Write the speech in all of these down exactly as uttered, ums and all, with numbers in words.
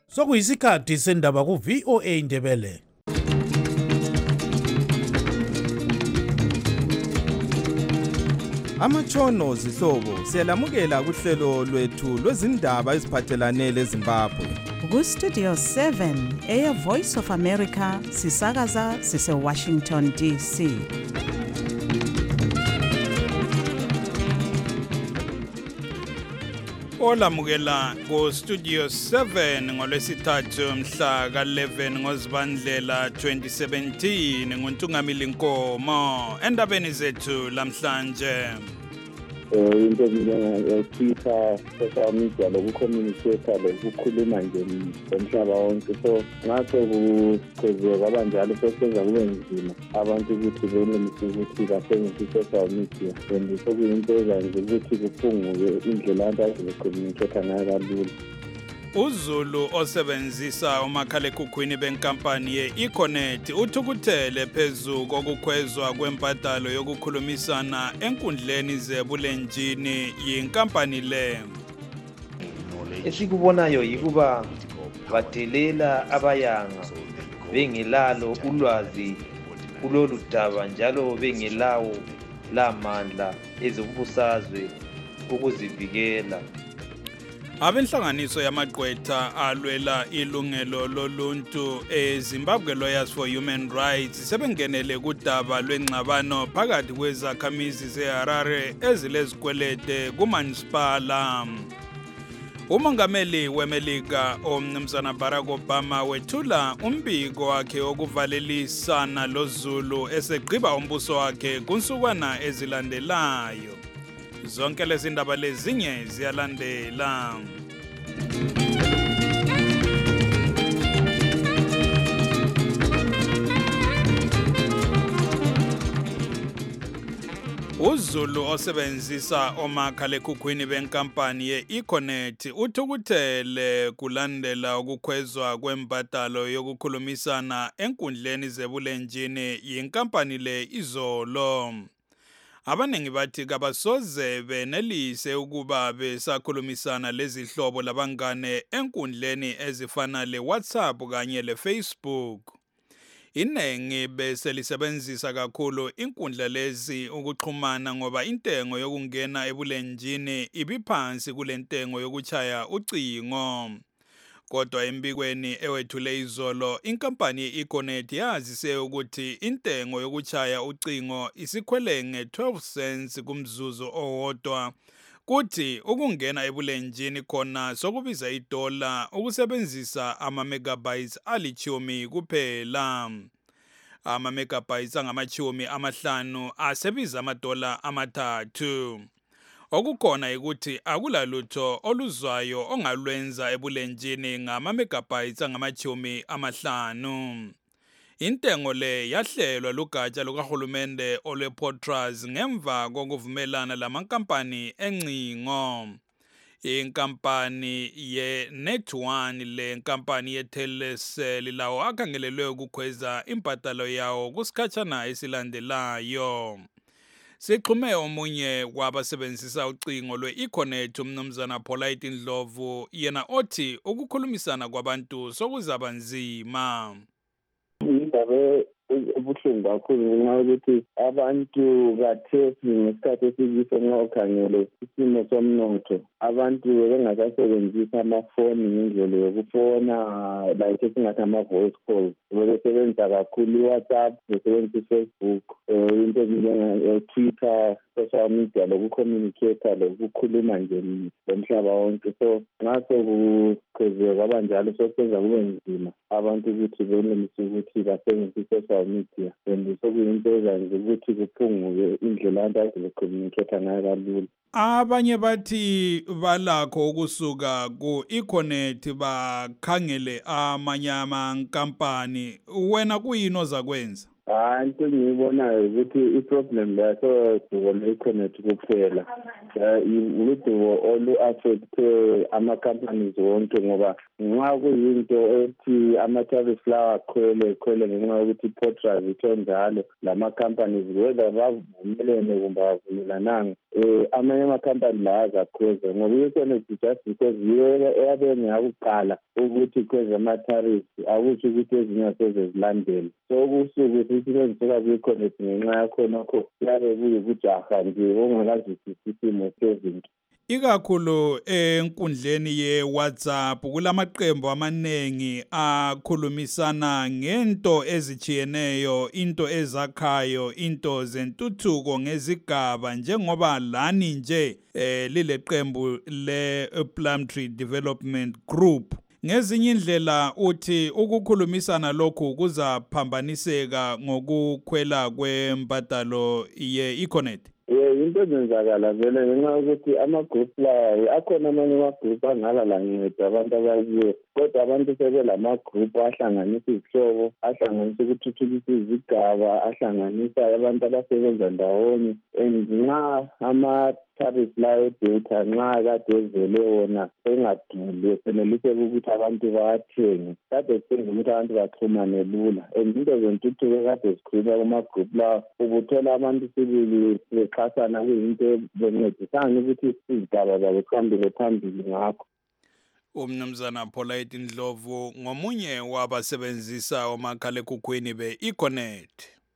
Sokuyisikhathi sendaba ku V O A Indebele. Amatshono zihlobo siyalamukela kuhlelo lwethu lwezindaba eziphathelane leZimbabwe. Ku Studio seven eya Voice of America sisakaza sise Washington D C. Olamukela ku Studio seven ngolwesithathu mhla ka eleven ngoZibandlela twenty seventeen nguNtungamili Nkomo endabeni zethu lamhlanje. Eh into njengeTwitter, social media lokucommunicate lokukhuluma nje emhlaba wonke, so ngaso kukhwezeka kwabanjalo sosenza kube nzima abantu ukuthi benelise ukuthi basebenzise social media, and sokuyinto ezanje ukuthi kuphunguke indlela abantu azokucommunicate ngayo kalula. uZulu osebenzisa umakhalekhukhwini benkampani ye-Econet uthukuthele phezu kokukhwezwa kwempatalo yokukhulumisana enkundleni zebulenjini yinkampani le. Esikubonayo yikuba badelela abayanga bengelalo ulwazi kulolu daba njalo bengelawo lamandla ezombusazwe ukuzivikela. Abenhlanganiso yamagqwetha alwela ilungelo loluntu eZimbabwe Lawyers for Human Rights sebengenele kudaba lwengxabano phakathi kwezakhamizi zeHarare ezilezikwelede kumanisipala. Umongameli weMelika uMnumzana Barack Obama wethula umbiko wakhe wokuvalelisana loZulu esegqiba umbuso wakhe kunsukwana ezilandelayo. Zonke lezi ndaba lezinye ziyalandela. uZulu osebenzisa omakhalekhukhwini benkampani ye-Econet uthukuthele kulandela ukukhwezwa kwempatalo yokukhulumisana enkundleni zebulenjini yinkampani le izolo. Abanengi bathi kabasoze benelise ukuba besakhulumisana lezihlobo labangane enkundleni ezifana le-WhatsApp kanye le-Facebook. Inengi beselisebenzisa kakhulu inkundla lezi ukuxhumana ngoba intengo yokungena ebulenjini ibiphansi kulentengo yokuchaya ucingo. Kodwa embikweni ewethule izolo, inkampani ye-Econet yazise ukuthi intengo yokuchaya ucingo isikhwele nge-twelve cents kumzuzu owodwa. Kuthi ukungena ebulenjini khona sokubiza idola ukusebenzisa ama-megabytes alichumi kuphela. Ama-megabytes angamachumi amahlanu asebiza amadola amathathu. Okukhona ukuthi akulalutho oluzwayo ongalwenza ebulenjini ngama-megabytes angamachumi amahlanu. Intengo le yahlelwa lugatsha lukahulumende olwe-Potras ngemva kokuvumelana lamankampani encingo. Inkampani ye-Net one le nkampani ye-Telecel lawo akhangelelwe ukukhweza impatalo yawo kusikhatshana esilandelayo. Sixhume omunye wabasebenzisa ucingo lwe-Econet uMnumzana Polite Ndlovu yena othi ukukhulumisana kwabantu sokuzaba nzima. Indaba ebuhlungu kakhulu ngenxa yokuthi abantu kathesi ngesikhathi esikiso nxa ukhangele isimo somnotho, abantu bengasasebenzisa amafoni ngendlela yokufona like esingathi ama-voice calls, besebenzisa kakhulu i-WhatsApp, besebenzisa i-Facebook, into njengeTwitter, social media lokucommunicate lokukhuluma nje emhlaba wonke. So ngaso kukhwezeka kwabanjalo sosenza kube nzima abantu ukuthi benelise ukuthi basebenzise social media, and sokuyinto ezanje ukuthi kuphunguke indlela abantu azokucommunicate ngayo kalula. Abanye bathi balakho ukusuka ku-Econet bakhangele amanye amankampani. Wena kuyini ozakwenza? Ah, into engiyibonayo ukuthi i-problem laso le-Econet kuphela. Ukuthi olu-affecte ama-companies wonke ngoba nxa kuyinto ethi ama-tariff lawa akhwele khwele ngenxa yokuthi i-potras itho njalo lama-companies whether bavumelene kumbe bavumelananga um amanye ama-company lawa azakhweza ngoba i-connect just because yiyo eyabene yakuqala ukuthi khweza ama-tariff akutsho ukuthi ezinye aseze zilandele so kusuku sithi lenzeka kwi-connect ngenxa yakhonokho kuyabe kuyikujaha nje ongakazwisisi isimo sezinto. Ikakhulu enkundleni ye-WhatsApp kulamaqembu amaningi akhulumisana ngento ezichiyeneyo, into ezakhayo, into zentuthuko ngezigaba njengoba lani nje eh, lile qembu le-Plumtree Development Group. Ngezinye indlela uthi ukukhulumisana lokhu kuzaphambaniseka ngokukhwela kwembadalo ye-Econet. Eh into ezenzakala vele ngenxa yokuthi ama-group lawa akhona amanye ama-group angala lanceda abantu abakiyo kodwa abantu sebelama-group ahlanganisa izihlobo ahlanganisa ukuthuthukisa izigaba ahlanganisa abantu abasebenza ndawonye and nxa ama-tariff lawo edata nxa kade evele wona engaduli eseneliseka ukuthi abantu bawathenge kade kusenza ukuthi abantu baxhumane lula and into zentuthuko kade zikhulunywa kuma-group lawa ubuthola abantu sibili bexhasana kuyinto bencedisana ukuthi izigaba zabo zihambele phambili ngakho. Umnumzana Polite Ndlovu ngomunye wabasebenzisa omakhalekhukhwini be-Econet.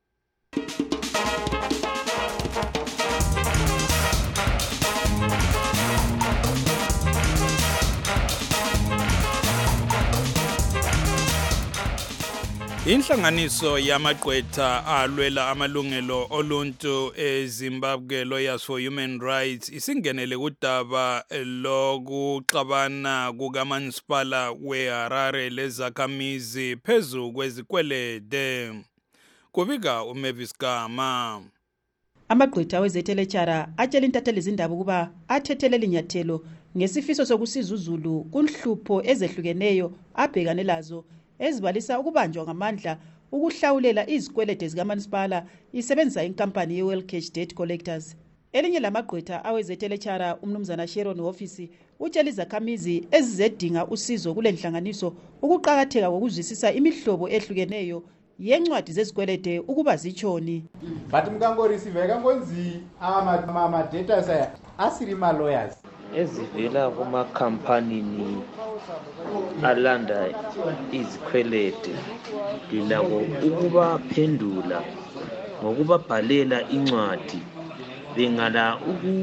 Inhlanganiso yamagqwetha alwela amalungelo oluntu eZimbabwe Lawyers for Human Rights isingenele kudaba lokuxabana kukamasipala weHarare lezakhamizi phezu kwezikwelede. Kubika uMavis Gama. Amagqwetha wezethelechara atshela intatheli zindaba ukuba athethelela inyathelo ngesifiso sokusiza uZulu kunhlupho ezehlukeneyo abhekane lazo ezibalisa ukubanjwa ngamandla ukuhlawulela izikwelede zikamasipala isebenzisa inkampani ye-Well Cash Debt Collectors. Elinye lamagqwetha awezethelechara umnumzana Sharon Office utshela izakhamizi ezizedinga usizo kule nhlanganiso ukuqakatheka kokuzwisisa imihlobo ehlukeneyo yencwadi zezikwelede ukuba zichoni. But mkangoreceive kangonzi ama data saya asiri ma lawyers ezivela kumakhampanini alanda izikwelede linako ukubaphendula ngokubabhalela incwadi bengala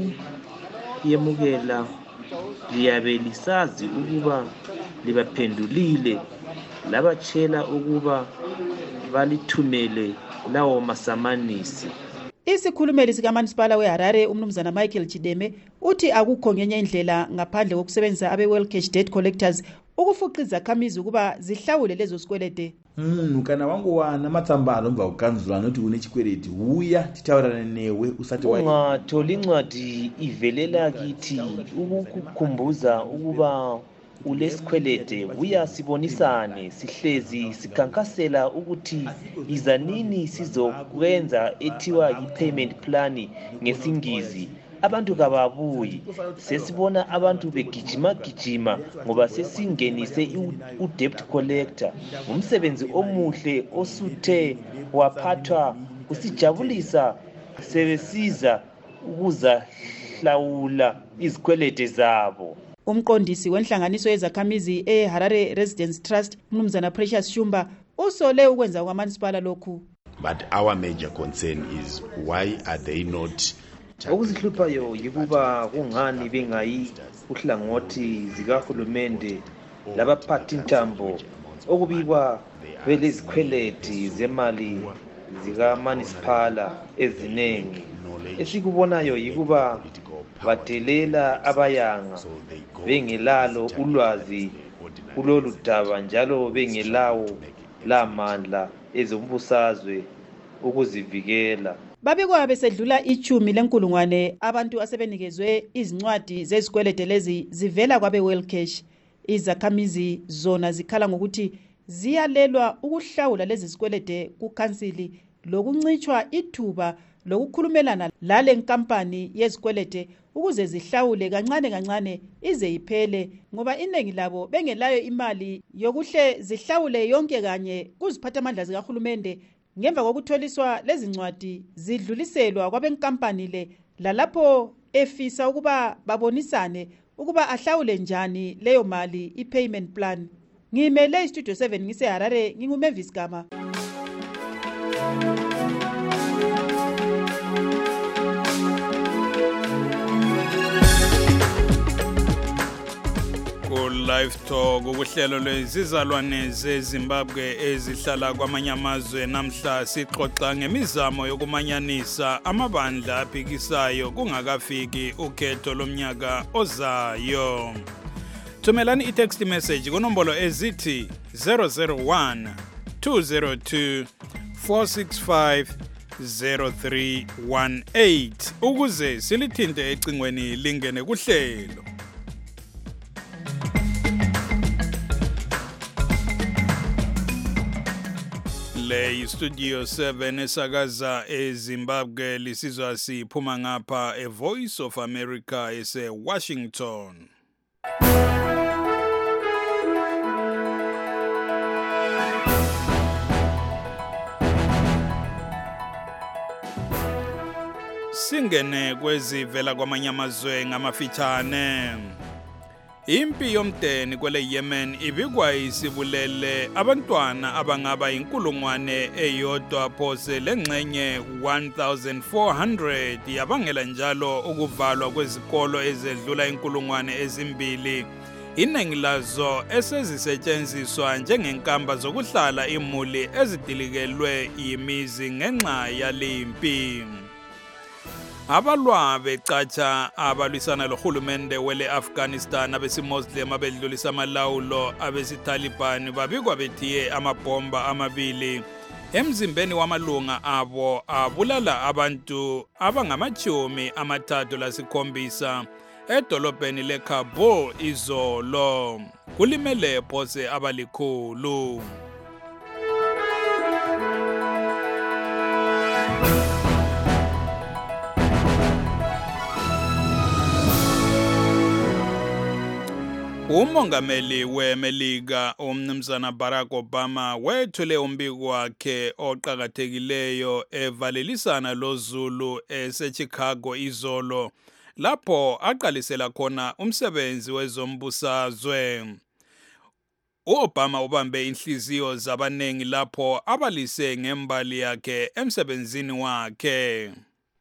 ukuyemukela liyabe lisazi ukuba libaphendulile labatshela ukuba balithumele lawo masamanisi. Isikhulumeli sikamasipala weHarare umnumzana Michael Chideme uthi akukho ngenye indlela ngaphandle kokusebenzisa abe-Well Cash Debt Collectors ukufuqa izakhamizi ukuba zihlawule lezo sikwelede. Munhu kana wangowana matsamba anobva kukanzurana kuti une chikweleti uya titaurane newe usati ungatholi incwadi ivelela kithi ukukukhumbuza ukuba ulesikwelede buya sibonisane sihlezi sikhankasela ukuthi izanini sizokwenza ethiwa i-payment plan ngesingizi. Abantu kababuyi sesibona abantu begijima gijima ngoba sesingenise u-debt collector umsebenzi omuhle osuthe waphathwa usijabulisa sebesiza ukuzahlawula izikwelede zabo. Umqondisi wenhlanganiso yezakhamizi eHarare Residence Trust umnumzana Precious Shumba usole ukwenza kwamasipala lokhu. But our major concern is why are they not okusihluphayo yikuba kungani bengayi uhlangothi zikahulumende labaphathi intambo okubikwa belezikweleti zemali zikamunisipala ezinengi. Esikubonayo yikuba badelela abayanga bengelalo ulwazi kulolu daba njalo bengelawo lamandla ezombusazwe ukuzivikela. Babikwa besedlula ichumi lenkulungwane abantu asebenikezwe izincwadi zezikwelede lezi zivela kwabe-Well Cash. Izakhamizi zona zikhala ngokuthi ziyalelwa ukuhlawula lezi zikwelede kukhansili lokuncitshwa ithuba lokukhulumelana lale nkampani yezikwelede ukuze zihlawule kancane kancane ize iphele ngoba iningi labo bengelayo imali yokuhle zihlawule yonke kanye kuziphathamandla zikahulumende ngemva kokutholiswa lezi ncwadi zidluliselwa kwabenkampani le lalapho efisa ukuba babonisane ukuba ahlawule njani leyo mali i-payment plan. Ngimele istudio seven ngiseharare nginguMavis Gama. Live Talk ukuhlelo lwezizalwane zeZimbabwe ezihlala kwamanye amazwe namhla sixoxa ngemizamo yokumanyanisa amabandla aphikisayo kungakafiki ukhetho lomnyaka ozayo. Thumelani i-text message kunombolo ezithi zero zero one two zero two four six five zero three one eight ukuze silithinte ecingweni lingene kuhlelo. Le Studio seven esakaza eZimbabwe lisizwa siphuma ngapha e Voice of America ese Washington. Singene kwezivela kwamanye amazwe ngamafitshane. Impi yomdeni kwele Yemen ibikwa isibulele abantwana abangaba inkulungwane eyodwa phose lengxenye one thousand four hundred yabangela njalo ukuvalwa kwezikolo ezedlula inkulungwane ezimbili. Iningi lazo esezisetshenziswa njengenkamba zokuhlala imuli ezidilikelwe yimizi ngenxa yalimpi. Abalwa becatsha abalwisana lohulumende wele Afghanistan abesimuslim abedlulisa amalawulo abesitaliban babikwa bethiye amabhomba amabili emzimbeni wamalunga abo abulala abantu abangamachumi amathathu lasikhombisa edolobheni leKabul izolo kulimele phose abalikhulu. Umongameli weMelika umnumzana Barack Obama wethule umbiko wakhe oqhakathekileyo evalelisana loZulu eseChicago izolo lapho aqalisela khona umsebenzi wezombusazwe. uObama ubambe inhliziyo zabanengi lapho abalise ngembali yakhe emsebenzini wakhe.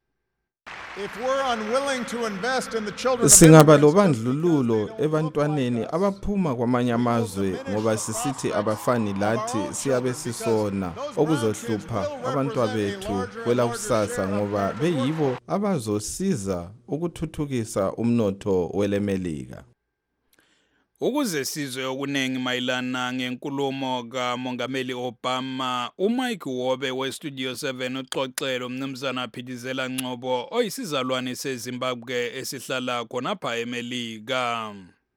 Singaba lobandlululo ebantwaneni abaphuma kwamanye amazwe ngoba sisithi abafani lathi siyabe sisona okuzohlupha abantwana bethu kwelakusasa ngoba beyibo abazosiza ukuthuthukisa umnotho weleMelika. Ukuze sizwe okunengi mayilana ngenkulumo kaMongameli Obama, uMike Wobe weStudio seven uxoxela umnumzana Phithizela Ngcobo oyisizalwane seZimbabwe esihlala khonapha eMelika.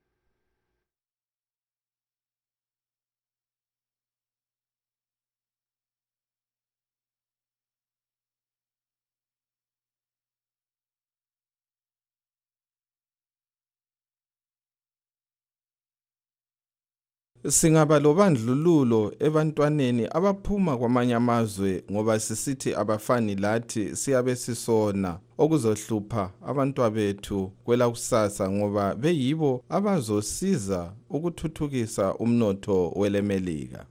Singaba lobandlululo ebantwaneni abaphuma kwamanye amazwe ngoba sisithi abafani lathi siyabe sisona okuzohlupha abantwana bethu kwelakusasa ngoba beyibo abazosiza ukuthuthukisa umnotho weleMelika.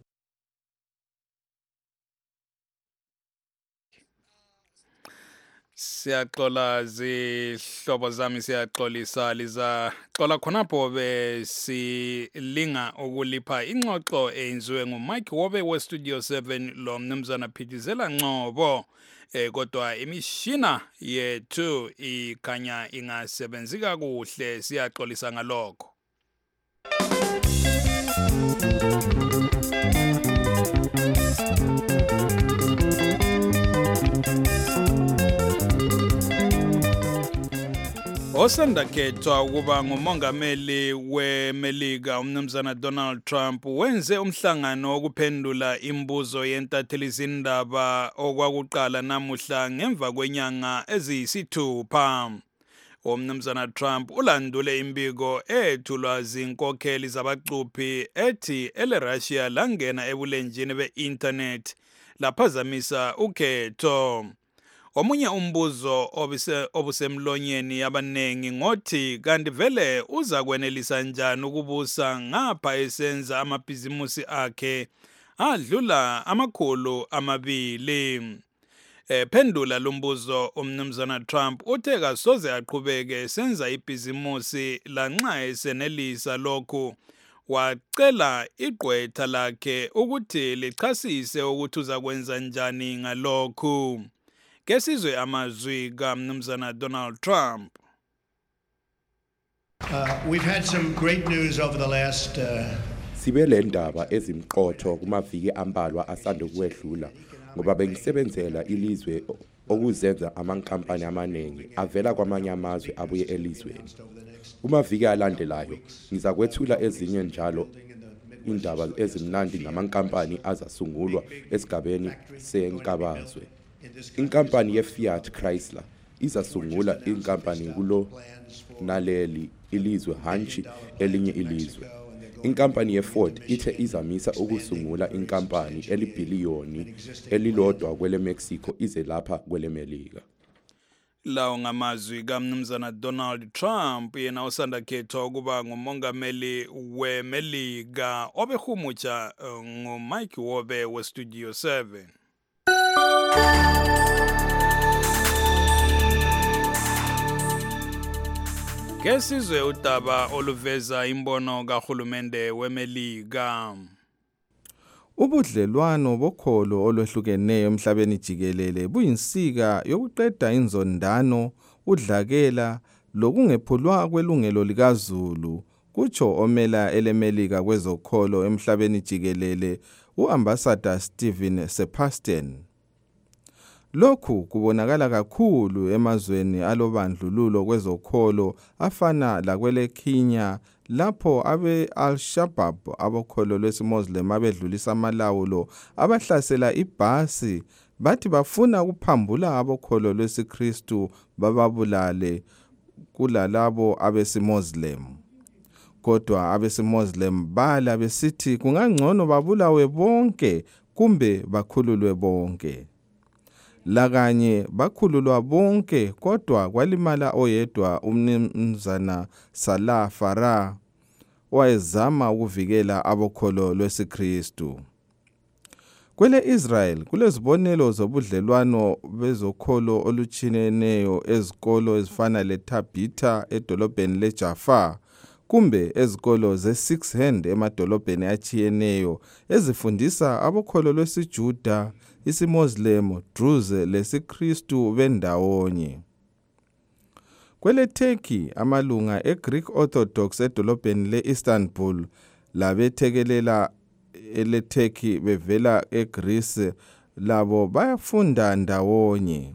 Siyaxola zihlobo zami siyaxolisa liza xola khonapho besilinga ukulipha ingxoxo eyenziwe nguMike Wobe weStudio seven lo mnumzana Phithizela Ngcobo eh kodwa imishina yethu ikhanya ingasebenzi kakuhle siyaxolisa ngalokho. Osanda khethwa ukuba ngumongameli weMelika umnumzana Donald Trump wenze umhlangano wokuphendula imbuzo yentathelizindaba okwakuqala namuhla ngemva kwenyanga eziyisithupha. Umnumzana Trump ulandule imbiko ethulwa zinkokheli zabacuphi ethi ele Russia langena ebulenjini be-internet laphazamisa ukhetho. Omunye umbuzo obusemlonyeni yabanengi ngothi kanti vele uza kwenelisa njani ukubusa ngapha esenza amabhizimusi akhe adlula amakhulu amabili. Ephendula lumbuzo umnumzana Trump uthe kasoze aqhubeke esenza ibhizimusi lanxa esenelisa lokhu. Wacela igqwetha lakhe ukuthi lichasise ukuthi uza kwenza njani ngalokhu. Kesizwe amazwi kaMnumzana Donald Trump. Uh, we've had some great news over the last uh, Sibe le ndaba ezimqotho kumaviki ambalwa asanda ukwedlula ngoba bengisebenzela ilizwe okuzenza amankampani amaningi avela kwamanye amazwe abuye elizweni. Kumaviki alandelayo ngizakwethula ezinye njalo indaba ezimnandi ngamankampani azasungulwa esigabeni senkabazwe. Inkampani ye-Fiat Chrysler izasungula inkampani kulo naleli ilizwe hantshi elinye ilizwe. Inkampani ye-Ford ithe izamisa ukusungula inkampani elibhiliyoni elilodwa kwele Mexico ize lapha kwele Melika. Lawo ngamazwi kaMnumzana Donald Trump yena osanda khethwa ukuba ngumongameli weMelika obehumutsha uh, nguMike Wobe weStudio seven. Kesizwe udaba oluveza imbono kahulumende weMelika. Ubudlelwano bokholo olwehlukeneyo emhlabeni jikelele buyinsika yokuqeda inzondano, udlakela lokungephulwa kwelungelo likaZulu, kutsho omela eleMelika kwezokholo emhlabeni jikelele uAmbassador Stephen Sebastian. Lokhu kubonakala kakhulu emazweni alobandlululo kwezokholo afana lakwele Kenya lapho abe Al-Shabaab abokholo lwesiMuslim abedlulisa amalawulo abahlasela ibhasi bathi bafuna ukuphambula abokholo lwesiKristu bababulale kulalabo abesiMuslim. Kodwa abesiMuslim bala besithi kungangcono babulawe bonke kumbe bakhululwe bonke. Lakanye bakhululwa bonke kodwa kwalimala oyedwa umnumzana Salah Farah wayezama ukuvikela abokholo lwesiKristu. Kwele Israel kulezibonelo zobudlelwano bezokholo olutshineneyo ezikolo ezifana leTabitha edolobheni leJaffa kumbe ezikolo ze-Six Hand emadolobheni atshiyeneyo ezifundisa abokholo lwesiJuda, isiMuslim, Druze lesiKristu bendawonye. Kwele Turkey amalunga eGreek Orthodox edolobheni le-Istanbul labethekelela ele Turkey bevela eGreece labo bayafunda ndawonye.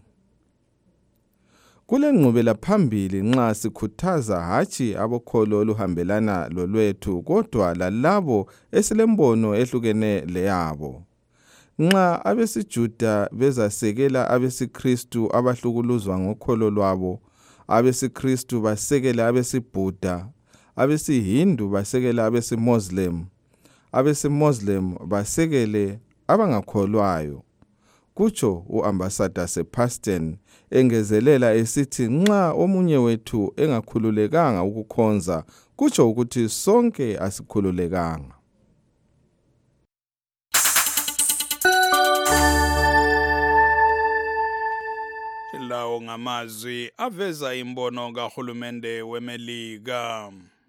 Kule ngqubela phambili nxa sikhuthaza hatshi abokholo oluhambelana lolwethu kodwa lalabo esilembono ehlukene leyabo. Nxa abesiJuda bezasekela abesiKristu abahlukuluzwa ngokholo lwabo, abesiKristu basekela abesiBuddha, abesiHindu basekela abesiMuslim, abesiMuslim basekele abangakholwayo. Kutsho uAmbassador Sebastian engezelela esithi nxa omunye wethu engakhululekanga ukukhonza kutsho ukuthi sonke asikhululekanga. Lawo ngamazwi aveza imbono kahulumende weMelika.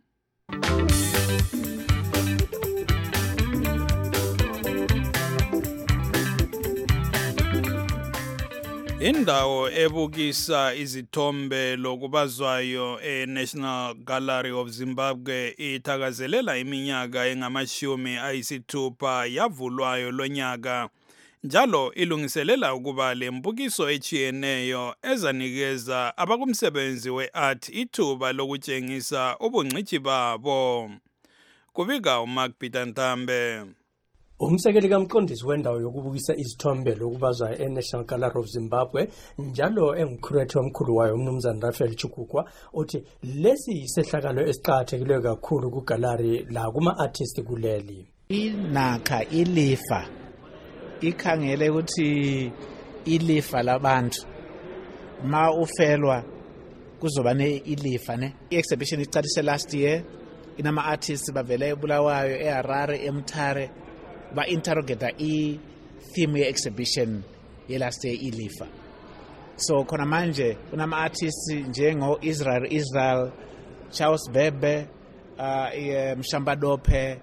Indawo ebukisa izithombe lokubazwayo eNational Gallery of Zimbabwe ithakazelela iminyaka engamashumi ayisithupha yavulwayo lonyaka. Njalo ilungiselela ukuba lembukiso echiyeneyo ezanikeza abakumsebenzi we-art ithuba lokutshengisa ubungcitshi babo. Kubika uMark Peter Ntambe. Umsekeli kaMqondisi wendawo yokubukisa izithombe lokubazwa eNational Gallery of Zimbabwe njalo engumcurator omkhulu wayo umnumzana Raphael Chukukwa uthi lesi isehlakalo esiqhakathekileyo kakhulu kugallery la kuma-artist kuleli. Inakha ilifa ikhangele ukuthi ilifa labantu ma ufelwa kuzoba ne ilifa ne. I-exhibition iqalise last year inama artists bavela eBulawayo, eHarare, eMtare ba interrogate i theme ye exhibition ye last year ilifa. So khona manje kunama artists njengo Israel Israel, Charles Bebe, uh, Mshamba Dope,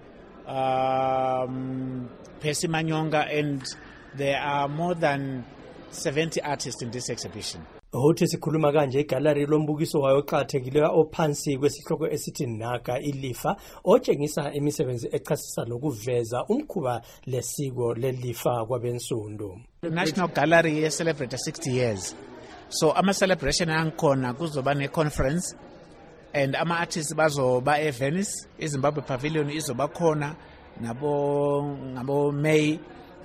um, Percy Manyonga, and there are more than seventy artists in this exhibition. Uthi sikhuluma kanje igallery lombukiso wayo oqhathekile ophansi kwesihloko esithi naka ilifa otshengisa imisebenzi echasisa lokuveza umkhuba lesiko lelifa kwabensundu. The National Gallery celebrate sixty years. So ama celebration angikhona kuzoba ne conference and ama artists bazoba e Venice, iZimbabwe Pavilion izoba khona nabo ngabo May.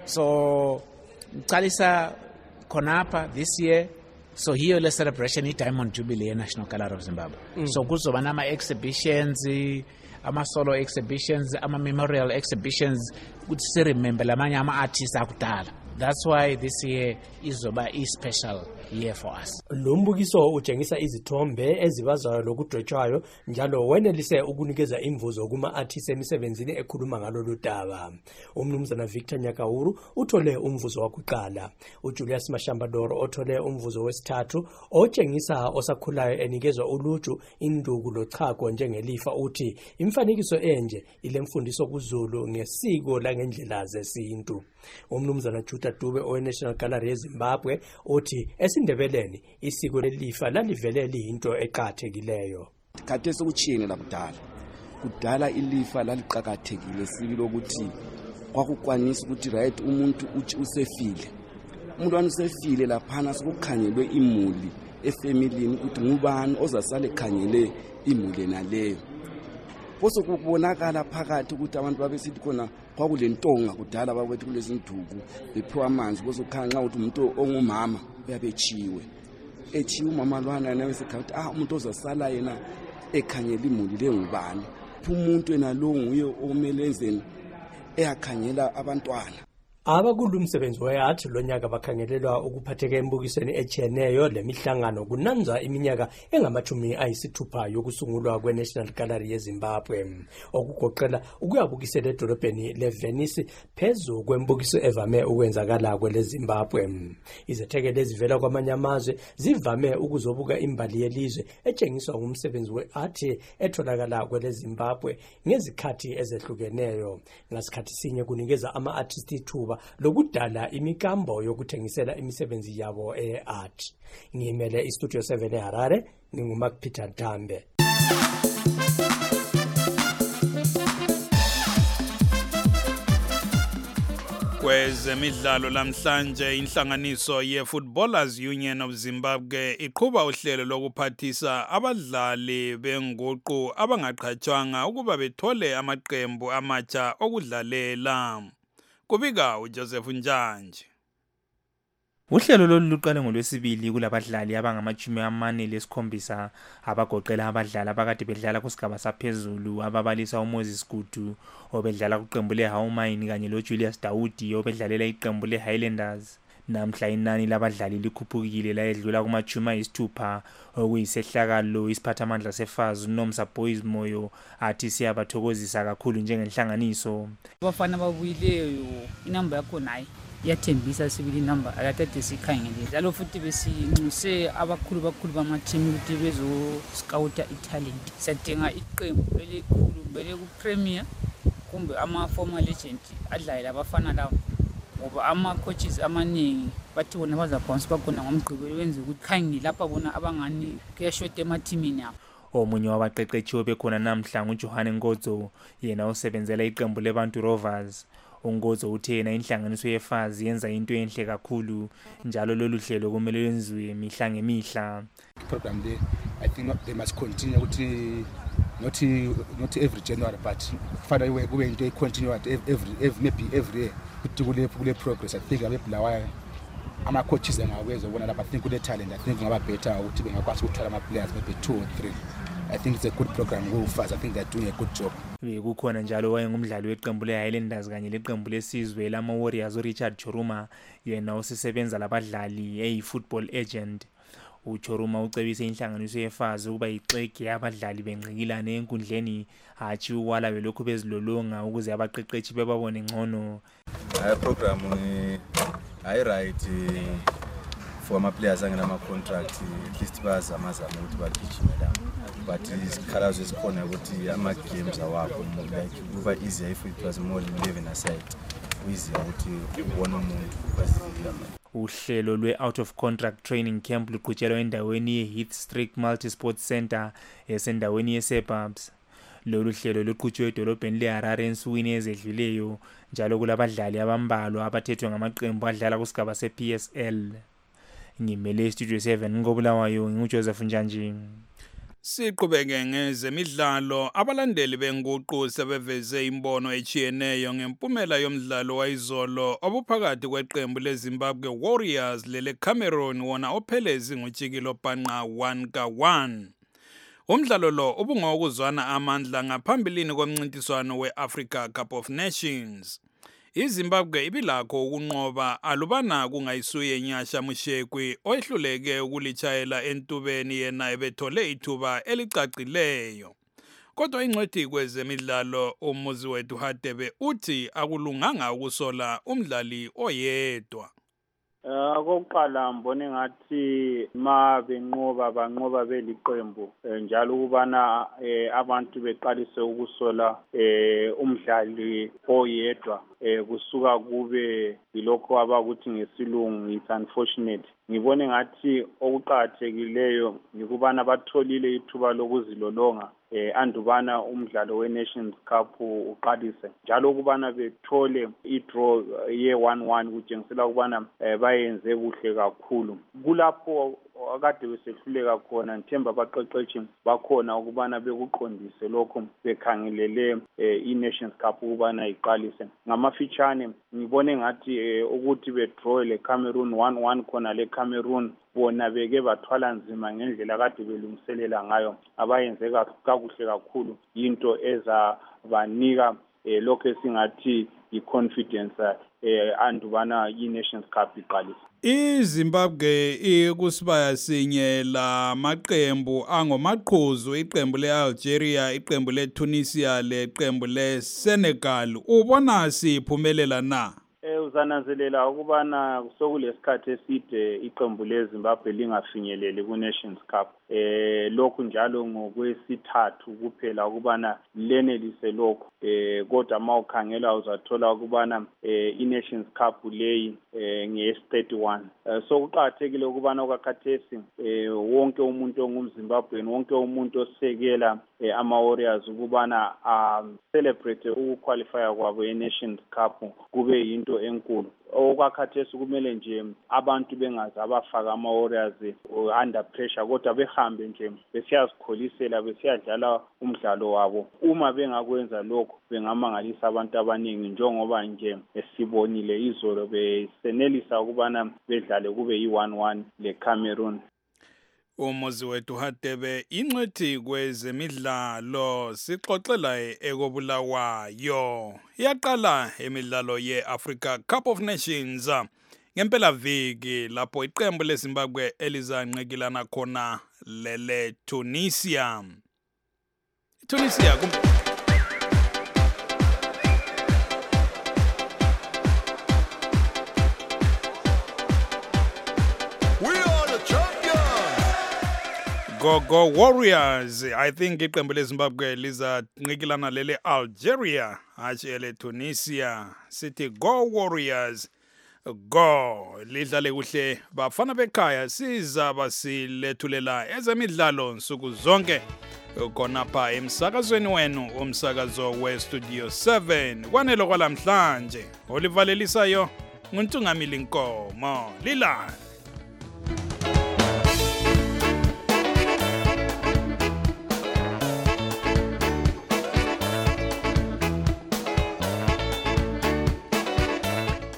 So ngicalisa khonapha this year. So here le celebration i-Diamond Jubilee National Gallery of Zimbabwe. Mm. So kuzoba nama exhibitions, ama solo exhibitions, ama memorial exhibitions, kuthi si remember lamanye ama artists akudala. That's why this year izoba a special year for us. Lombukiso utshengisa izithombe ezibazwayo lokudwetshwayo njalo wenelise ukunikeza imvuzo kuma artists emisebenzini ekhuluma ngalolu daba. Umnumzana Victor Nyakawuru uthole umvuzo wakuqala. uJulius Mashambadoro othole umvuzo wesithathu otshengisa osakhulayo enikezwa uluju induku lochago njengelifa uthi imfanekiso enje ilemfundiso kuZulu ngesiko la ngendlela zesintu. Umnumzana Juda Dube oweNational Gallery eZimbabwe uthi esindebeleni isiko lelifa lalivele liyinto eqhathekileyo. Khathesi ukuchiyene lakudala. Kudala ilifa laliqhakathekile sibilo ukuthi kwakukwanisa ukuthi right umuntu uthi usefile. Umuntu wanisefile laphana sokukhangelwe imuli efamilini ukuthi ngubani ozasale khangele imuli naleyo. Bose kubonakala phakathi ukuthi abantu babesithi khona kwakulentonga kudala babethi kulezinduku bephiwa amanzi bose ukhanqa ukuthi umuntu ongumama uyabechiwe echiwe umama lwana nawe sekhathi ah umuntu ozasala yena ekhangela imuli lengubani umuntu enalo nguye omelenzeni eyakhangela abantwana. Abakulu umsebenzi we-art lonyaka bakhangelelwa ukuphatheka embukisweni ejiyeneyo lemihlangano kunanzwa iminyaka engamachumi ayisithupha yokusungulwa kwe-National Gallery yeZimbabwe okugoqela ukuyabukisela edolobheni leVenice phezu kwembukiso evame ukwenzakala kweleZimbabwe. Izethekeli ezivela kwamanye amazwe zivame ukuzobuka imbali yelizwe etshengiswa ngumsebenzi we-art etholakala kweleZimbabwe ngezikhathi ezehlukeneyo. Ngasikhathi sinye kunikeza ama-artist ithuba lokudala imikambo yokuthengisela imisebenzi yabo e-art. Ngimele iStudio seven eHarare, nginguMark Peter Dambe. Kwezemidlalo lamhlanje inhlanganiso ye-Footballers Union of Zimbabwe iqhuba uhlelo lokuphathisa abadlali benguqu abangaqhatshwanga ukuba bethole amaqembu amatsha okudlalela. Kubika uJoseph Njanje. Uhlelo lolu luqale ngolwesibili kulabadlali abangamachumi amane lesikhombisa abagoqela abadlali abakade bedlala kusigaba saphezulu ababalisa uMoses Gudu obedlala kuqembu leHawumine kanye loJulius Daudi obedlalela iqembu leHighlanders. Namhla inani labadlali likhuphukile layedlula kumachumi ayisithupha okuyisehlakalo isiphathamandla sefazi uNomsa Boys Moyo athi siyabathokozisa kakhulu njengenhlanganiso. Abafana babuyileyo inamba yakho nayi yathembisa sibili number akathathe sikhangele njalo futhi besinxuse abakhulu bakhulu bamateam ukuthi bezo scouta italent. Sadinga iqembu elikhulu bele ku Premier kumbe ama former legend adlala abafana lawo. Ngoba ama coaches amaningi bathi bona bazaphonsa bakhona ngomgqibelo wenze ukuthi khangile lapha bona abangani kuyashota emathimini yabo. Omunye wabaqeqeshi bekhona namhla nguJohane Ngozo yena osebenzela iqembu leBantu Rovers. Ngozo uthe yena inhlanganiso yefazi yenza into enhle kakhulu njalo lolu hlelo kumele lenziwe mihla ngemihla. Program there I think they must continue ukuthi not not every January, but finally we're going to continue at every, every maybe every year kule kule progress. I think abebulawayo ama coaches engaweza ubona lapha, I think kule talent, I think ngaba better ukuthi bengakwazi ukuthola ama players maybe two or three. I think it's a good program go fast. I think they're doing a good job. Bekukhona njalo wayengumdlali weqembu leHighlanders kanye leqembu lesizwe lama Warriors uRichard Choruma, yena usisebenza labadlali eyi-football agent. uChoruma ucebise inhlanganiso yefazi ukuba ixege abadlali benqikilane enkundleni hathi ukwala belokhu bezilolonga ukuze abaqeqeshi bebabone ngcono. Hayi program ni hayi right for ama players angena ama contract, at least bazamazama ukuthi bagijime la, but isikhalazo esikhona ukuthi ama games awakho like kuba easy if it was more living aside easy ukuthi ubone umuntu bazizila. Uhlelo lwe-out of contract training camp luqhutshelwa endaweni ye-Heath Street Multi-Sport Center esendaweni ye-Suburbs. Lolu hlelo luqhutshwe edolobheni le-Harare ensukwini ezedluleyo, njalo kulabadlali abambalwa abathethwe ngamaqembu adlala kusigaba se-P S L. Ngimele Studio seven ngobulawayo nginguJoseph Njanji. Siqhubeke ngezemidlalo, abalandeli benguqu sebeveze imbono echiyeneyo ngempumela yomdlalo wayizolo obuphakathi kweqembu leZimbabwe Warriors lele Cameroon wona ophelezi ngujikilo bhanqa one ka one. Umdlalo lo ubungokuzwana amandla ngaphambilini komncintiswano we-Africa Cup of Nations. iZimbabwe ibilakho ukunqoba alubana kungayisuye Nyasha Mushekwi oyehluleke ukulitshayela entubeni yena ebethole ithuba elicacileyo. Kodwa ingcwethi kwezemidlalo umuzi wethu Hadebe uthi akulunganga ukusola umdlali oyedwa. Okokuqala mbone ngathi ma benqoba banqoba beliqembu njalo ukubana abantu beqalise ukusola umdlali oyedwa kusuka kube yilokho abakuthi ngesilungu it's unfortunate. Ngibone ngathi okuqhakathekileyo ngikubana batholile ithuba lokuzilolonga eh andubana umdlalo we-Nations Cup uqalise njalo ukubana bethole i-draw ye one one kutshengisela ukubana bayenze kuhle kakhulu. Kulapho akade besehluleka khona ngithemba abaqeqeshi bakhona ukubana bekuqondise lokho bekhangelele i-Nations Cup ukubana iqalise. Ngamafitshane ngibone ngathi ukuthi bedraw le Cameroon one one khona le Cameroon bona beke bathwala nzima ngendlela kade belungiselela ngayo, abayenze kakuhle kakhulu, into eza banika lokho esingathi i-confidence andubana i-Nations Cup iqalise. iZimbabwe ikusibaya sinye la maqembu angomaqhuzu, iqembu leAlgeria, iqembu leTunisia, leqembu leSenegal. Ubona siphumelela na? Eh uzananzelela ukubana sokulesikhathi eside iqembu leZimbabwe lingafinyeleli ku-Nations Cup. Eh lokhu njalo ngokwesithathu kuphela ukubana lenelise lokho. Eh kodwa mawukhangela uzathola ukubana eh i-Nations Cup leyi eh nge thirty-one. So kuqhakathekile ukubana okakhathesi eh wonke umuntu ongumZimbabwe wonke umuntu osekela ama Warriors ukubana um celebrate ukuqualify kwabo e-Nations Cup kube yinto enkulu. Okwakhathesi kumele nje abantu bengazi abafaka ama Warriors under pressure kodwa behambe nje besiyazikholisela besiyadlala umdlalo wabo. Uma bengakwenza lokho bengamangalisa abantu abaningi njengoba nje esibonile izolo besenelisa ukubana bedlale kube yi one one le Cameroon. Umuzi wethu Hadebe ingcwethi kwezemidlalo sixoxela ekobulawayo. Yaqala emidlalo ye-Africa Cup of Nations ngempela viki lapho iqembu leZimbabwe elizanqikilana khona lele Tunisia. Tunisia Go Go Warriors. I think iqembu leZimbabwe lizanqikilana lele Algeria hathi ele Tunisia. Sithi Go Warriors. Go lidlale kuhle bafana bekhaya siza basilethulela ezemidlalo nsuku zonke khona pha emsakazweni wenu umsakazo we Studio seven. Kwanele kwalamhlanje olivalelisayo nguNtungamili Nkomo lila.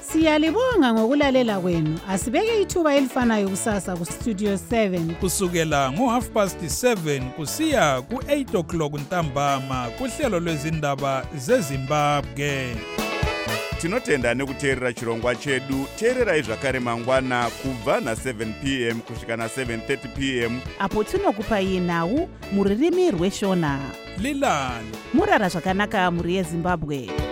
Siyalibonga ngokulalela kwenu. Asibeke ithuba elifanayo kusasa ku Studio seven. Kusukela ngo half past seven kusiya ku eight o'clock ntambama kuhlelo lwezindaba zeZimbabwe. Tinotenda nekuteerera chirongwa chedu. Teererai zvakare mangwana kubva na seven p m kusvika na seven thirty p m apo tinokupai nhau muririmi rweshona. Lilani Murara zvakanaka muri yeZimbabwe.